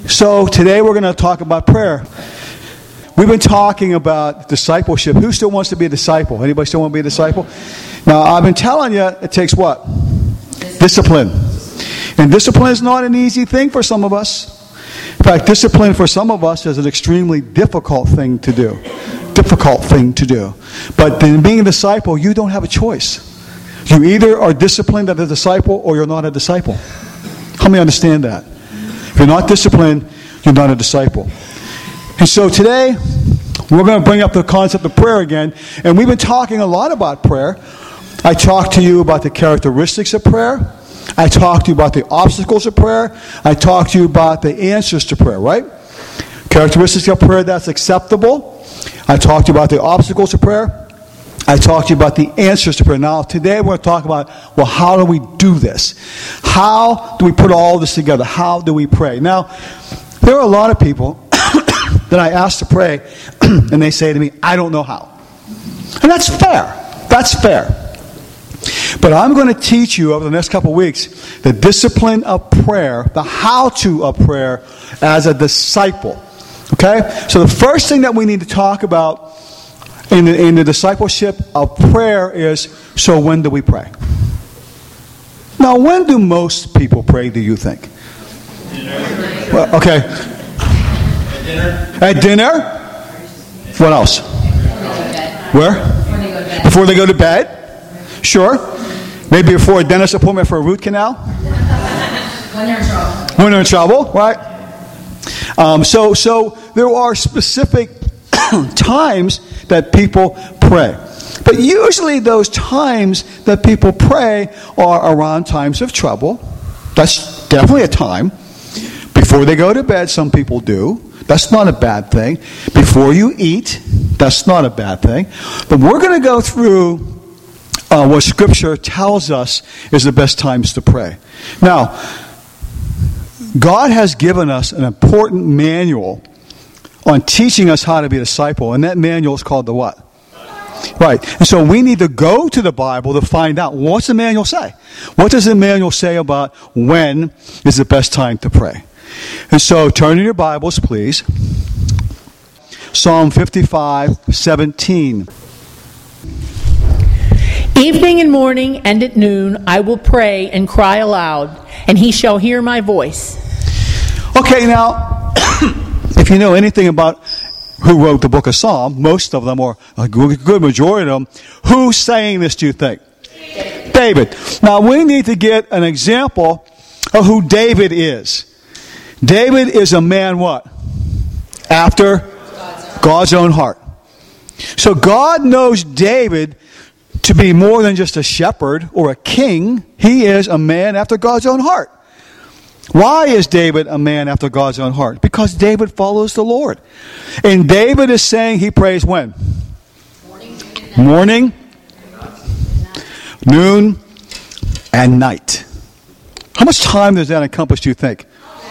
So today we're going to talk about prayer. We've been talking about discipleship. Who still wants to be a disciple? Anybody still want to be a disciple? Now, I've been telling you, it takes what? Discipline. And discipline is not an easy thing for some of us. In fact, discipline for some of us is an extremely difficult thing to do. But in being a disciple, you don't have a choice. You either are disciplined as a disciple or you're not a disciple. How many understand that? If you're not disciplined, you're not a disciple. And so today, we're going to bring up the concept of prayer again. And we've been talking a lot about prayer. I talked to you about the characteristics of prayer. I talked to you about the obstacles of prayer. I talked to you about the answers to prayer, right? Characteristics of prayer that's acceptable. I talked to you about the obstacles of prayer. I talked to you about the answers to prayer. Now, today we're going to talk about, well, how do we do this? How do we put all this together? How do we pray? Now, there are a lot of people that I ask to pray, and they say to me, I don't know how. And that's fair. That's fair. But I'm going to teach you over the next couple of weeks the discipline of prayer, the how-to of prayer as a disciple. Okay? So the first thing that we need to talk about in the discipleship of prayer is, so when do we pray? Now, when do most people pray, do you think? Well, okay. At dinner? What else? Where? Before they go to bed? Sure. Maybe before a dentist appointment for a root canal? When they're in trouble, right? So there are specific times that people pray. But usually those times that people pray are around times of trouble. That's definitely a time. Before they go to bed, some people do. That's not a bad thing. Before you eat, that's not a bad thing. But we're going to go through what Scripture tells us is the best times to pray. Now, God has given us an important manual on teaching us how to be a disciple, and that manual is called the what? Right. And so we need to go to the Bible to find out, what's the manual say? What does the manual say about when is the best time to pray? And so turn in your Bibles, please. Psalm 55:17. Evening and morning and at noon I will pray and cry aloud, and he shall hear my voice. Okay, now, if you know anything about who wrote the book of Psalm, most of them, or a good majority of them, who's saying this, do you think? David. Now, we need to get an example of who David is. David is a man what? After God's own heart. So God knows David to be more than just a shepherd or a king. He is a man after God's own heart. Why is David a man after God's own heart? Because David follows the Lord. And David is saying he prays when? Morning, noon, and night. How much time does that encompass, do you think?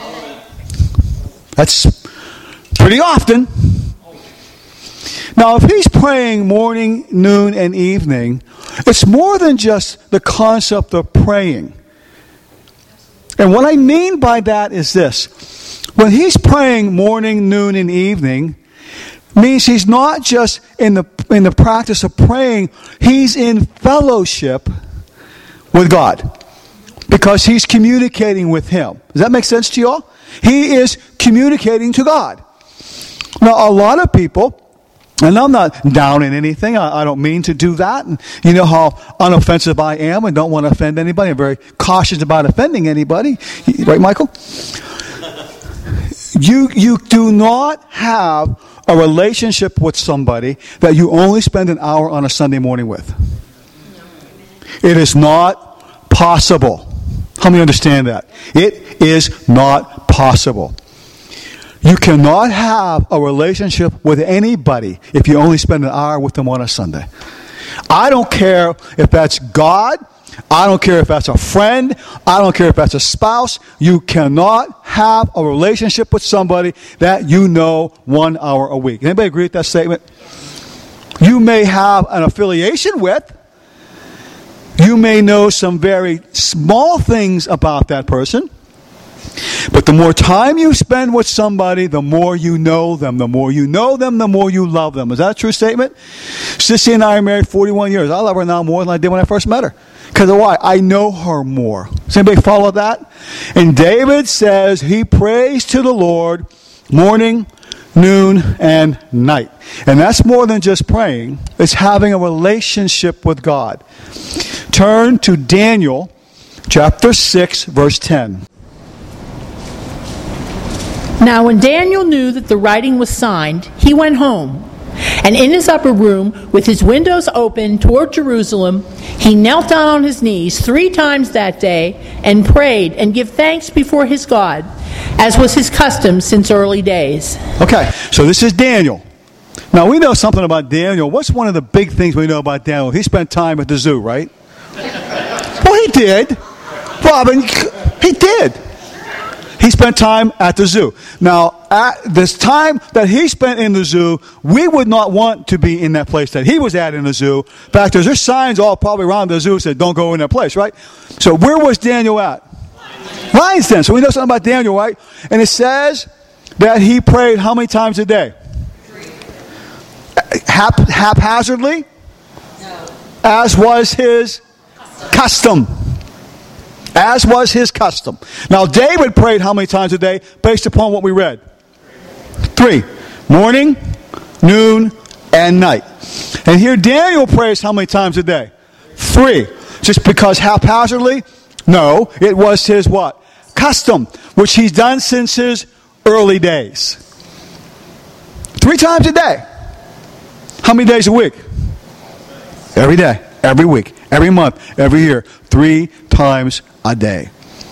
That's pretty often. Now, if he's praying morning, noon, and evening, it's more than just the concept of praying. And what I mean by that is this. When he's praying morning, noon, and evening, means he's not just in the practice of praying, he's in fellowship with God. Because he's communicating with him. Does that make sense to you all? He is communicating to God. Now, a lot of people, and I'm not down in anything. I don't mean to do that. And you know how unoffensive I am and don't want to offend anybody. I'm very cautious about offending anybody. Right, Michael? You do not have a relationship with somebody that you only spend an hour on a Sunday morning with. It is not possible. How many understand that? It is not possible. You cannot have a relationship with anybody if you only spend an hour with them on a Sunday. I don't care if that's God. I don't care if that's a friend. I don't care if that's a spouse. You cannot have a relationship with somebody that you know 1 hour a week. Anybody agree with that statement? You may have an affiliation with. You may know some very small things about that person. But the more time you spend with somebody, the more you know them. The more you know them, the more you love them. Is that a true statement? Sissy and I are married 41 years. I love her now more than I did when I first met her. Because of why? I know her more. Does anybody follow that? And David says he prays to the Lord morning, noon, and night. And that's more than just praying. It's having a relationship with God. Turn to Daniel chapter 6, verse 10. Now when Daniel knew that the writing was signed, he went home. And in his upper room, with his windows open toward Jerusalem, he knelt down on his knees 3 times that day and prayed and gave thanks before his God, as was his custom since early days. Okay, so this is Daniel. Now we know something about Daniel. What's one of the big things we know about Daniel? He spent time at the zoo, right? Well, he did. Robin, he did. He spent time at the zoo. Now, at this time that he spent in the zoo, we would not want to be in that place that he was at in the zoo. In fact, there's signs all probably around the zoo that said, don't go in that place, right? So where was Daniel at? Lion's Den. So we know something about Daniel, right? And it says that he prayed how many times a day? 3. Haphazardly? No. As was his custom. As was his custom. Now, David prayed how many times a day based upon what we read? 3. Morning, noon, and night. And here Daniel prays how many times a day? 3. Just because haphazardly? No. It was his what? Custom, which he's done since his early days. 3 times a day. How many days a week? Every day. Every week. Every month. Every year. 3 times a day.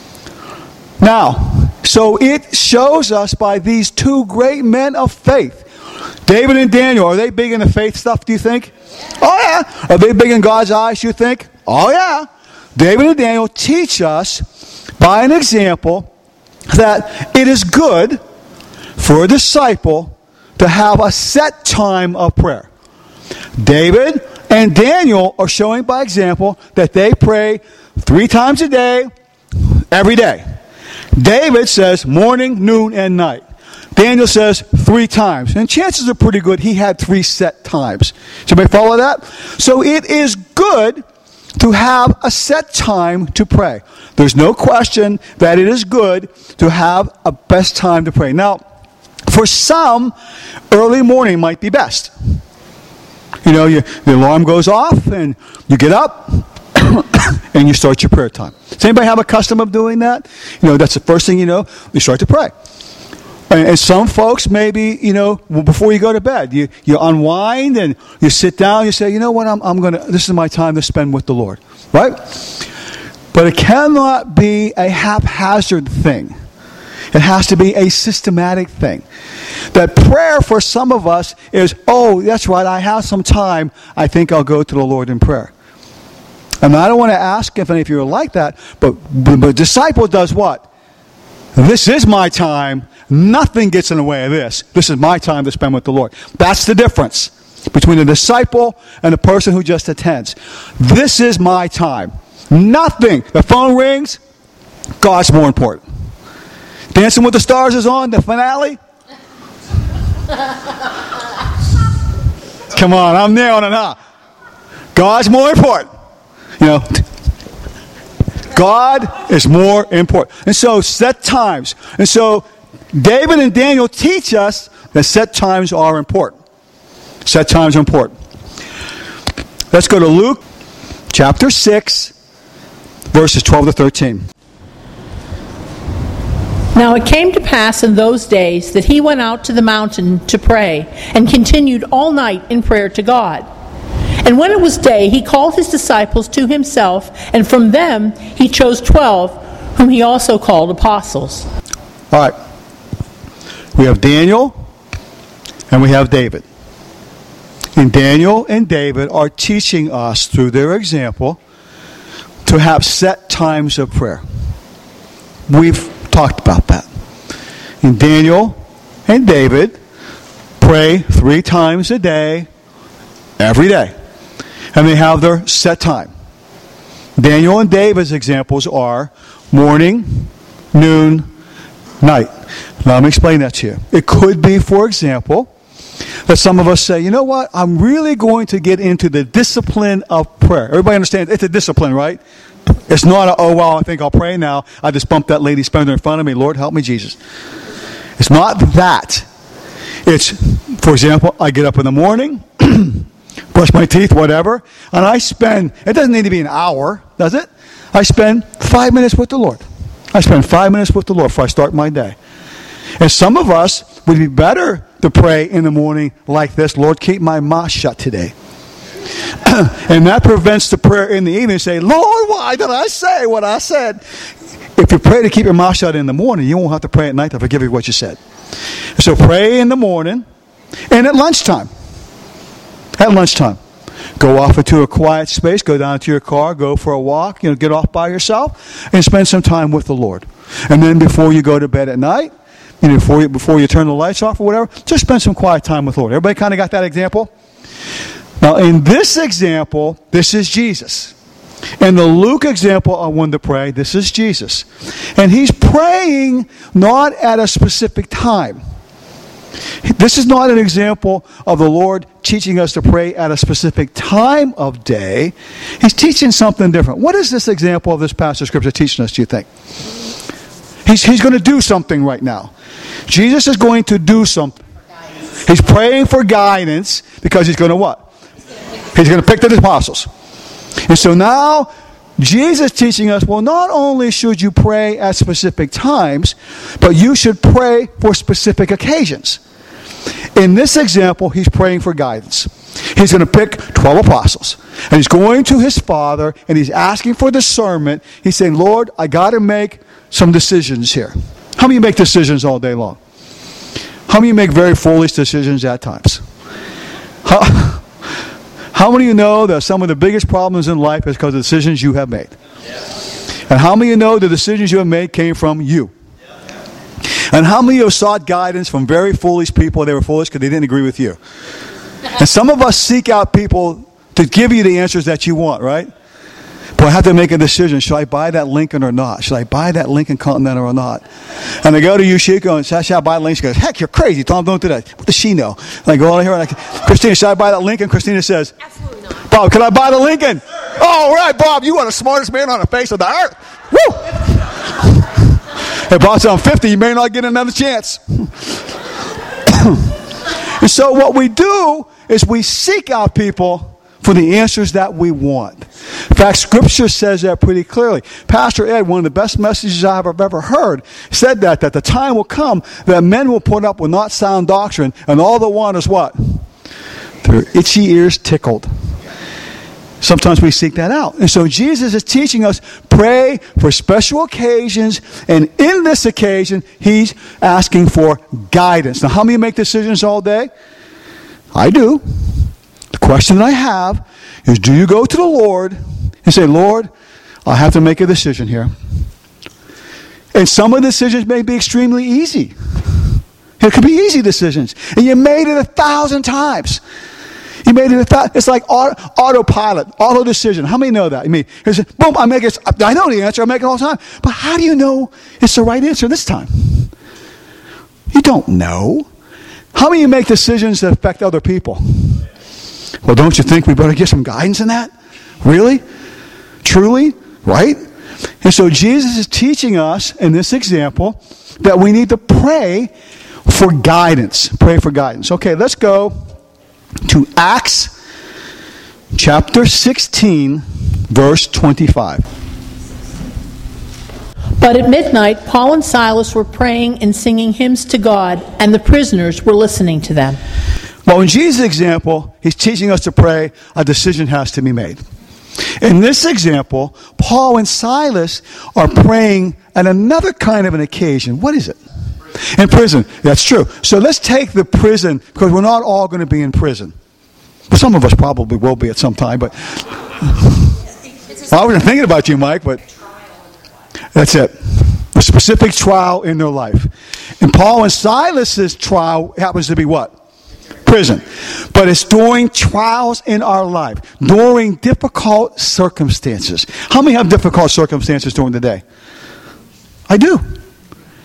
Now, so it shows us by these 2 great men of faith, David and Daniel, are they big in the faith stuff, do you think? Oh yeah. Are they big in God's eyes, you think? Oh yeah. David and Daniel teach us by an example that it is good for a disciple to have a set time of prayer. David and Daniel are showing by example that they pray 3 times a day, every day. David says morning, noon, and night. Daniel says 3 times. And chances are pretty good he had 3 set times. Somebody follow that? So it is good to have a set time to pray. There's no question that it is good to have a best time to pray. Now, for some, early morning might be best. You know, the alarm goes off and you get up and you start your prayer time. Does anybody have a custom of doing that? You know, that's the first thing you know, you start to pray. And some folks maybe, you know, before you go to bed, you unwind and you sit down, you say, you know what, this is my time to spend with the Lord. Right? But it cannot be a haphazard thing. It has to be a systematic thing. That prayer for some of us is, oh, that's right, I have some time, I think I'll go to the Lord in prayer. And I don't want to ask if any of you are like that, but the disciple does what? This is my time. Nothing gets in the way of this. This is my time to spend with the Lord. That's the difference between a disciple and a person who just attends. This is my time. Nothing. The phone rings, God's more important. Dancing with the Stars is on, the finale. Come on, I'm there on it, huh? God's more important. You know, God is more important. And so, set times. And so, David and Daniel teach us that set times are important. Set times are important. Let's go to Luke chapter 6, verses 12 to 13. Now it came to pass in those days that he went out to the mountain to pray, and continued all night in prayer to God. And when it was day, he called his disciples to himself, and from them he chose 12, whom he also called apostles. All right. We have Daniel, and we have David. And Daniel and David are teaching us through their example to have set times of prayer. We've talked about that. And Daniel and David pray 3 times a day, every day. And they have their set time. Daniel and David's examples are morning, noon, Night. Now, let me explain that to you. It could be, for example, that some of us say, you know what, I'm really going to get into the discipline of prayer. Everybody understands it's a discipline, right? It's not oh, well, I think I'll pray now. I just bumped that lady spender in front of me. Lord, help me, Jesus. It's not that. It's, for example, I get up in the morning, brush my teeth, whatever, and I spend, it doesn't need to be an hour, does it? I spend 5 minutes with the Lord. I spend 5 minutes with the Lord before I start my day. And some of us would be better to pray in the morning like this, Lord, keep my mouth shut today. And that prevents the prayer in the evening. Say, Lord, why did I say what I said? If you pray to keep your mouth shut in the morning, you won't have to pray at night to forgive you what you said. So pray in the morning and at lunchtime. At lunchtime. Go off into a quiet space, go down to your car, go for a walk, get off by yourself and spend some time with the Lord. And then before you go to bed at night, before you turn the lights off or whatever, just spend some quiet time with the Lord. Everybody kind of got that example? Now, in this example, this is Jesus. In the Luke example I wanted to pray, this is Jesus. And he's praying not at a specific time. This is not an example of the Lord teaching us to pray at a specific time of day. He's teaching something different. What is this example of this passage of Scripture teaching us, do you think? He's going to do something right now. Jesus is going to do something. He's praying for guidance because he's going to what? He's going to pick the apostles. And so now, Jesus is teaching us, well, not only should you pray at specific times, but you should pray for specific occasions. In this example, he's praying for guidance. He's going to pick 12 apostles. And he's going to his Father, and he's asking for discernment. He's saying, Lord, I got to make some decisions here. How many of you make decisions all day long? How many of you make very foolish decisions at times? How many of you know that some of the biggest problems in life is because of the decisions you have made? And how many of you know the decisions you have made came from you? And how many of you have sought guidance from very foolish people? They were foolish because they didn't agree with you. And some of us seek out people to give you the answers that you want, right? But I have to make a decision. Should I buy that Lincoln or not? Should I buy that Lincoln Continental or not? And I go to Yushiko and say, should I buy Lincoln? She goes, heck, you're crazy, Tom, don't do that. What does she know? And I go over here and Christina, should I buy that Lincoln? Christina says, absolutely not. Bob, can I buy the Lincoln? All right, Bob, you are the smartest man on the face of the earth. Woo! Hey, Bob said, I'm 50, you may not get another chance. And so what we do is we seek out people for the answers that we want. In fact, Scripture says that pretty clearly. Pastor Ed, one of the best messages I've ever heard, said that the time will come that men will put up with not sound doctrine, and all they want is what? Their itchy ears tickled. Sometimes we seek that out. And so Jesus is teaching us, pray for special occasions, and in this occasion, he's asking for guidance. Now, how many make decisions all day? I do. The question that I have is, do you go to the Lord and say, Lord, I have to make a decision here. And some of the decisions may be extremely easy. It could be easy decisions. And you made it 1,000 times. You made it it's like autopilot, auto decision. How many know that? I mean, boom, I know the answer, I make it all the time. But how do you know it's the right answer this time? You don't know. How many of you make decisions that affect other people? Well, don't you think we better get some guidance in that? Really? Truly? Right? And so Jesus is teaching us in this example that we need to pray for guidance. Pray for guidance. Okay, let's go to Acts chapter 16, verse 25. But at midnight, Paul and Silas were praying and singing hymns to God, and the prisoners were listening to them. Well, in Jesus' example, he's teaching us to pray, a decision has to be made. In this example, Paul and Silas are praying at another kind of an occasion. What is it? In prison. That's true. So let's take the prison, because we're not all going to be in prison. Well, some of us probably will be at some time, but I wasn't thinking about you, Mike, but that's it. A specific trial in their life. And Paul and Silas's trial happens to be what? Prison. But it's during trials in our life, during difficult circumstances. How many have difficult circumstances during the day? I do.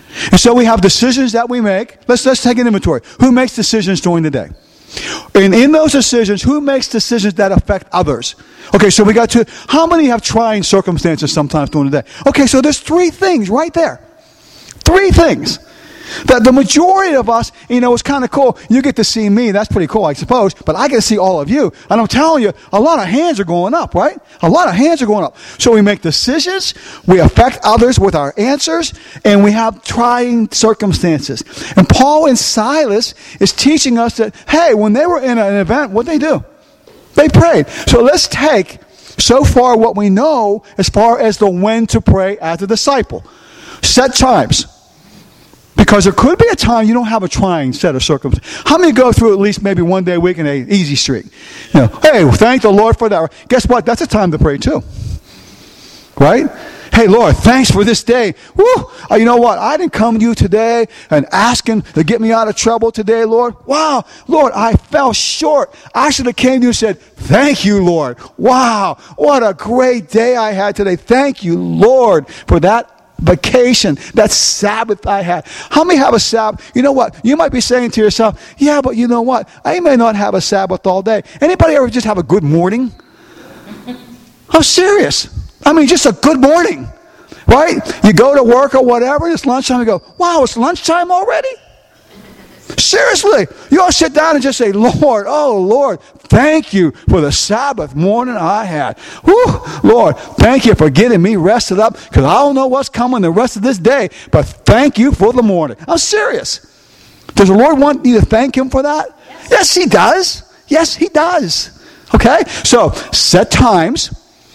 And so we have decisions that we make. Let's take an inventory. Who makes decisions during the day? And in those decisions, who makes decisions that affect others? Okay, so we got to, how many have trying circumstances sometimes during the day? Okay, so there's 3 things right there. 3 things. That the majority of us, it's kind of cool. You get to see me. That's pretty cool, I suppose. But I get to see all of you. And I'm telling you, a lot of hands are going up, right? A lot of hands are going up. So we make decisions. We affect others with our answers. And we have trying circumstances. And Paul and Silas is teaching us that, hey, when they were in an event, what'd they do? They prayed. So let's take so far what we know as far as the when to pray as a disciple. Set times. Because there could be a time you don't have a trying set of circumstances. How many go through at least maybe one day a week in an easy streak? Hey, thank the Lord for that. Guess what? That's a time to pray too. Right? Hey, Lord, thanks for this day. Woo! You know what? I didn't come to you today and asking to get me out of trouble today, Lord. Wow. Lord, I fell short. I should have came to you and said, thank you, Lord. Wow. What a great day I had today. Thank you, Lord, for that vacation, that Sabbath I had. How many have a Sabbath? You know what? You might be saying to yourself, yeah, but you know what? I may not have a Sabbath all day. Anybody ever just have a good morning? I'm serious. I mean, just a good morning, right? You go to work or whatever, it's lunchtime, you go, wow, it's lunchtime already? Seriously, you all sit down and just say, Lord, oh Lord, thank you for the Sabbath morning I had. Whew, Lord, thank you for getting me rested up because I don't know what's coming the rest of this day, but thank you for the morning. I'm serious. Does the Lord want you to thank Him for that? Yes, He does. Yes, He does. Okay, so set times.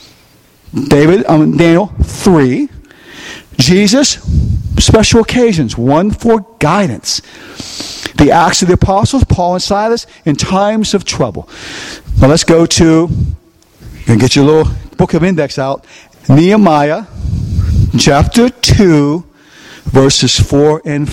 Daniel 3. Jesus, special occasions. 1 for guidance. The Acts of the Apostles, Paul and Silas, in times of trouble. Now let's go to, you can get your little book of index out, Nehemiah, chapter 2, verses 4 and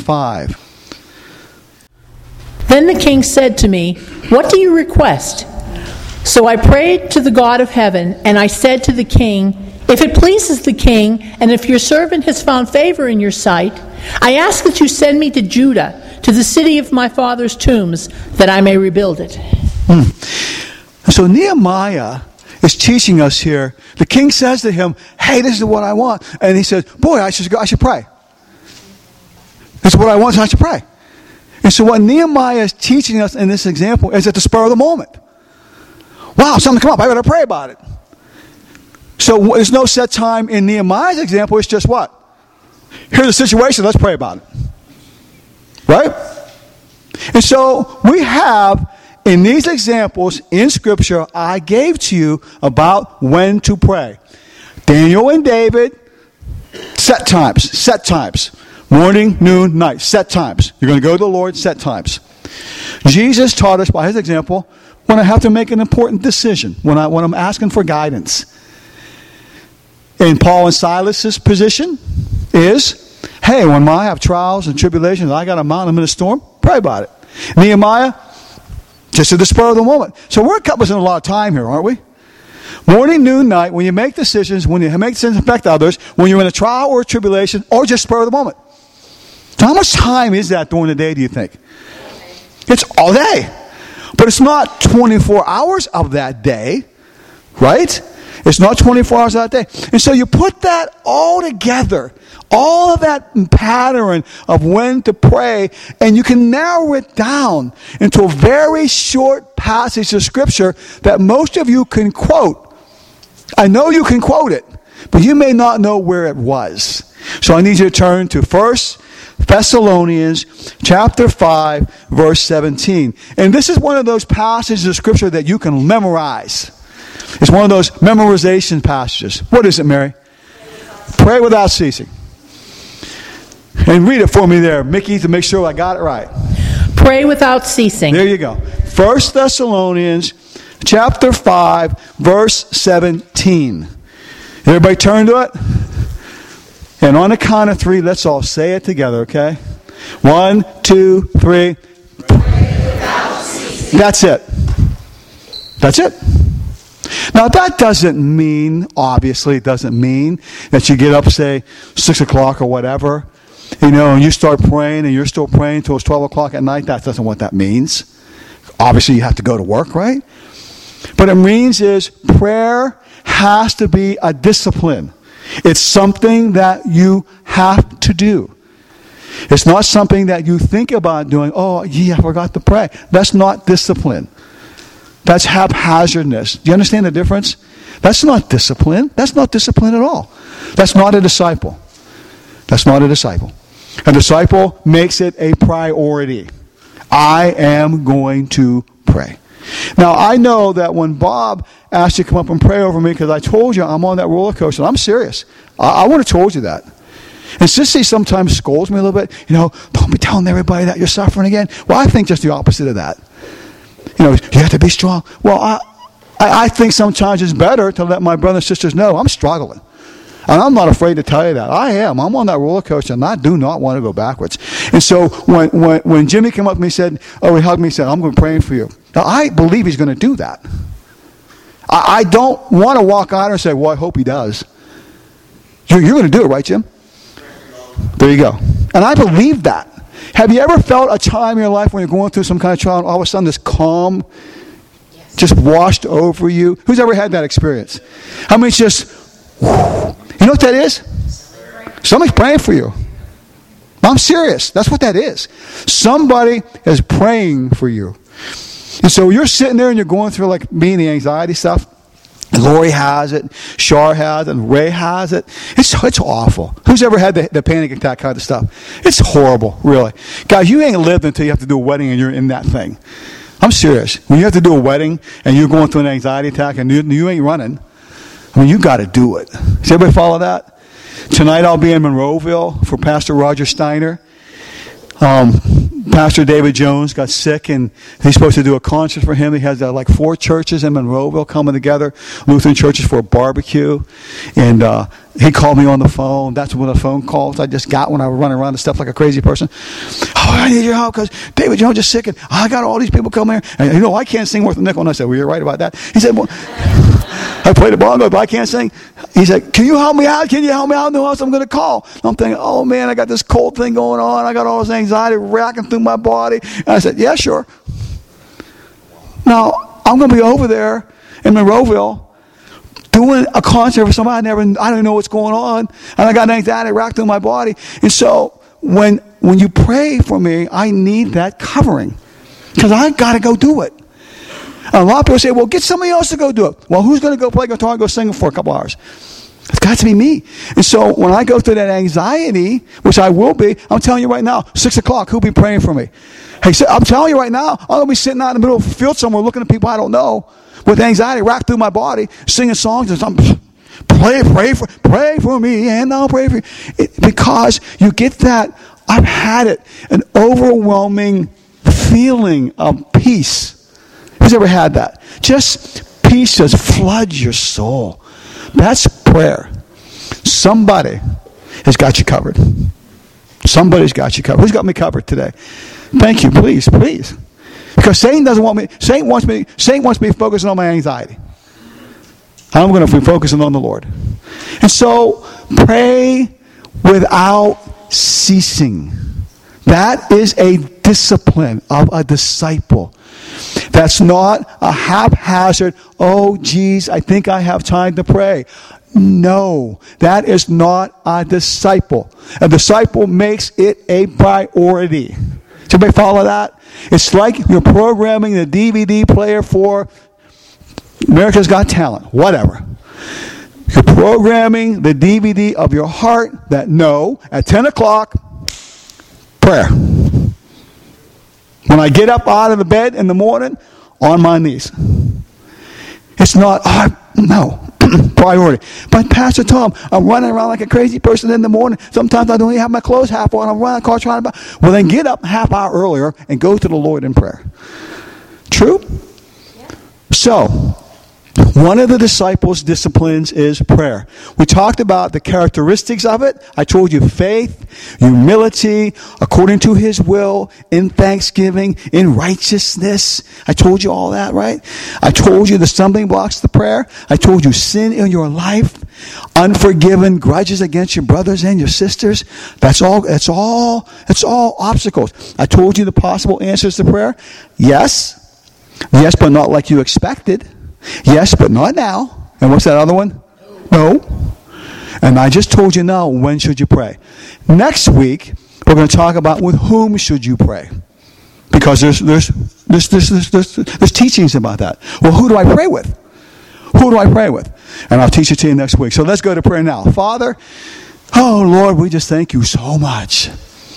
5. Then the king said to me, "What do you request?" So I prayed to the God of heaven, and I said to the king, "If it pleases the king, and if your servant has found favor in your sight, I ask that you send me to Judah, to the city of my father's tombs, that I may rebuild it." So Nehemiah is teaching us here. The king says to him, hey, this is what I want. And he says, boy, I should pray. This is what I want, so I should pray. And so what Nehemiah is teaching us in this example is at the spur of the moment. Wow, something come up, I better pray about it. So there's no set time in Nehemiah's example, it's just what? Here's the situation, let's pray about it. Right? And so we have in these examples in Scripture I gave to you about when to pray. Daniel and David, set times. Morning, noon, night, set times. You're going to go to the Lord, set times. Jesus taught us by His example when I have to make an important decision, when I'm asking for guidance. And Paul and Silas's position is, hey, when I have trials and tribulations, I got a mountain, I'm in a storm, pray about it. Nehemiah, just at the spur of the moment. So we're encompassing a lot of time here, aren't we? Morning, noon, night, when you make decisions, when you make decisions affect others, when you're in a trial or a tribulation, or just spur of the moment. So how much time is that during the day, do you think? It's all day. But it's not 24 hours of that day, right? It's not 24 hours of that day. And so you put that all together, all of that pattern of when to pray, and you can narrow it down into a very short passage of Scripture that most of you can quote. I know you can quote it, but you may not know where it was. So I need you to turn to 1 Thessalonians chapter 5, verse 17. And this is one of those passages of Scripture that you can memorize. It's one of those memorization passages. What is it, Mary? Pray without ceasing. And read it for me there, Mickey, to make sure I got it right. Pray without ceasing. There you go. 1 Thessalonians chapter 5, verse 17. Everybody turn to it? And on the count of 3, let's all say it together, okay? 1, 2, 3. That's it. That's it. Now that doesn't mean, obviously it doesn't mean that you get up, say, 6 o'clock or whatever, and you start praying and you're still praying until it's 12 o'clock at night, that doesn't what that means. Obviously, you have to go to work, right? But it means is prayer has to be a discipline. It's something that you have to do. It's not something that you think about doing. Oh, I forgot to pray. That's not discipline. That's haphazardness. Do you understand the difference? That's not discipline. That's not discipline at all. That's not a disciple. That's not a disciple. A disciple makes it a priority. I am going to pray. Now, I know that when Bob asked you to come up and pray over me, because I told you I'm on that roller coaster, I'm serious. I would have told you that. And Sissy sometimes scolds me a little bit. Don't be telling everybody that you're suffering again. Well, I think just the opposite of that. You have to be strong. Well, I think sometimes it's better to let my brothers and sisters know I'm struggling. And I'm not afraid to tell you that. I am. I'm on that roller coaster, and I do not want to go backwards. And so when Jimmy came up to me and said, he hugged me and said, I'm going to be praying for you. Now, I believe he's going to do that. I don't want to walk out and say, well, I hope he does. You're going to do it, right, Jim? There you go. And I believe that. Have you ever felt a time in your life when you're going through some kind of trial and all of a sudden this calm just washed over you? Who's ever had that experience? I mean, it's just, you know what that is? Somebody's praying for you. I'm serious. That's what that is. Somebody is praying for you. And so you're sitting there and you're going through like me and the anxiety stuff. Lori has it, Shar has it, and Ray has it. It's awful. Who's ever had the panic attack kind of stuff? It's horrible, really. Guys, you ain't lived until you have to do a wedding and you're in that thing. I'm serious. When you have to do a wedding and you're going through an anxiety attack and you ain't running, I mean, you got to do it. Does everybody follow that? Tonight I'll be in Monroeville for Pastor Roger Steiner. Pastor David Jones got sick, and he's supposed to do a concert for him. He has like 4 churches in Monroeville coming together, Lutheran churches, for a barbecue. And he called me on the phone. That's one of the phone calls I just got when I was running around and stuff like a crazy person. Oh, I need your help because David Jones is sick, and I got all these people coming here. And I can't sing worth a nickel. And I said, well, you're right about that. He said, well, I play the bongo, but I can't sing. He said, can you help me out? Can you help me out? Who else I'm going to call? I'm thinking, oh, man, I got this cold thing going on. I got all this anxiety racking through my body. And I said, yeah, sure. Now, I'm going to be over there in Monroeville doing a concert for somebody I don't even know what's going on. And I got anxiety racked through my body. And so when you pray for me, I need that covering because I got to go do it. And a lot of people say, well, get somebody else to go do it. Well, who's going to go play guitar and go sing for a couple hours? It's got to be me. And so when I go through that anxiety, which I will be, I'm telling you right now, 6 o'clock, who'll be praying for me? Hey, I'm telling you right now, I'm going to be sitting out in the middle of the field somewhere looking at people I don't know with anxiety racked through my body, singing songs and something. Pray for me, and I'll pray for you. Because you get that, I've had it, an overwhelming feeling of peace. Who's ever had that? Just peace just floods your soul. That's prayer. Somebody has got you covered. Somebody's got you covered. Who's got me covered today? Thank you. Please. Because Satan doesn't want me. Satan wants me focusing on my anxiety. I'm going to be focusing on the Lord. And so pray without ceasing. That is a discipline of a disciple. That's not a haphazard, oh, geez, I think I have time to pray. No, that is not a disciple. A disciple makes it a priority. Does everybody follow that? It's like you're programming the DVD player for America's Got Talent, whatever. You're programming the DVD of your heart that at 10 o'clock, prayer. When I get up out of the bed in the morning, on my knees. It's not, priority. But Pastor Tom, I'm running around like a crazy person in the morning. Sometimes I don't even have my clothes half on. I'm running the car trying to well, then get up half hour earlier and go to the Lord in prayer. True? Yeah. So, one of the disciples' disciplines is prayer. We talked about the characteristics of it. I told you faith, humility, according to His will, in thanksgiving, in righteousness. I told you all that, right? I told you the stumbling blocks to prayer. I told you sin in your life. unforgiven grudges against your brothers and your sisters. That's all obstacles. I told you the possible answers to prayer. Yes, but not like you expected. Yes, but not now. And what's that other one? No. And I just told you now, when should you pray? Next week, we're going to talk about with whom should you pray. Because there's teachings about that. Well, who do I pray with? Who do I pray with? And I'll teach it to you next week. So let's go to prayer now. Father, oh Lord, we just thank you so much.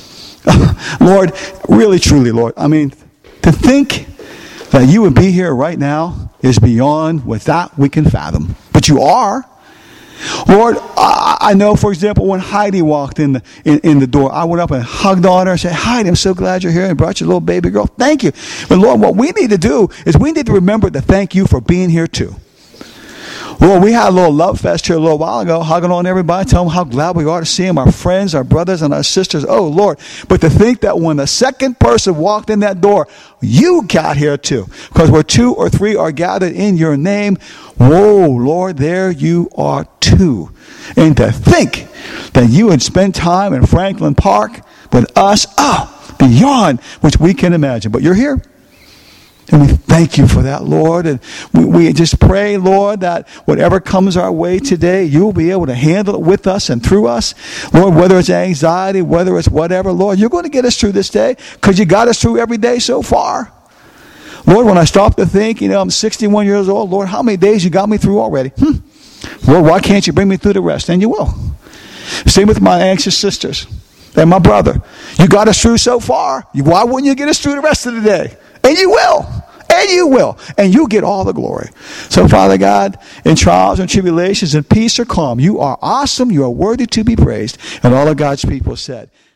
Lord, really, truly, Lord. I mean, to think that you would be here right now is beyond what that we can fathom. But you are. Lord, I know, for example, when Heidi walked in the door, I went up and hugged on her and said, Heidi, I'm so glad you're here and brought your little baby girl. Thank you. But Lord, what we need to do is we need to remember to thank you for being here too. Lord, we had a little love fest here a little while ago, hugging on everybody, telling them how glad we are to see them, our friends, our brothers, and our sisters. Oh, Lord. But to think that when the second person walked in that door, you got here too. Because where 2 or 3 are gathered in your name, whoa, Lord, there you are too. And to think that you would spend time in Franklin Park with us, beyond which we can imagine. But you're here. And we thank you for that, Lord. And we just pray, Lord, that whatever comes our way today, you'll be able to handle it with us and through us. Lord, whether it's anxiety, whether it's whatever, Lord, you're going to get us through this day because you got us through every day so far. Lord, when I stop to think, I'm 61 years old, Lord, how many days you got me through already? Lord, why can't you bring me through the rest? And you will. Same with my anxious sisters and my brother. You got us through so far. Why wouldn't you get us through the rest of the day? And you will. And you will. And you get all the glory. So, Father God, in trials and tribulations, in peace or calm, you are awesome. You are worthy to be praised. And all of God's people said,